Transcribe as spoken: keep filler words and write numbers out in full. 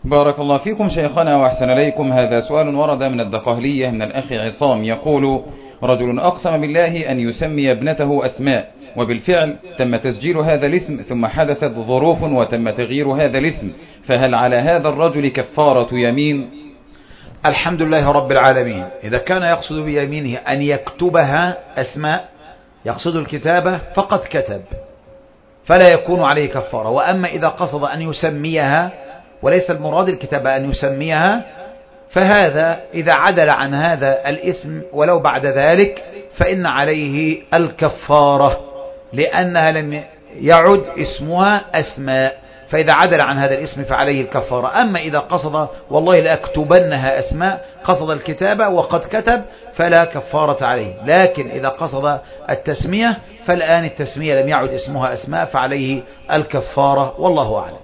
بارك الله فيكم شيخنا وأحسن إليكم. هذا سؤال ورد من الدقهلية من الأخ عصام يقول: رجل أقسم بالله أن يسمي ابنته أسماء، وبالفعل تم تسجيل هذا الاسم ثم حدثت ظروف وتم تغيير هذا الاسم، فهل على هذا الرجل كفارة يمين؟ الحمد لله رب العالمين. إذا كان يقصد بيمينه أن يكتبها أسماء، يقصد الكتابة فقد كتب فلا يكون عليه كفارة. وأما إذا قصد أن يسميها وليس المراد الكتابة أن يسميها، فهذا إذا عدل عن هذا الاسم ولو بعد ذلك فإن عليه الكفارة، لأنها لم يعد اسمها أسماء، فإذا عدل عن هذا الاسم فعليه الكفارة. أما إذا قصد والله لأكتبنها أسماء، قصد الكتابة وقد كتب، فلا كفارة عليه. لكن إذا قصد التسمية فالآن التسمية لم يعد اسمها أسماء فعليه الكفارة، والله أعلم.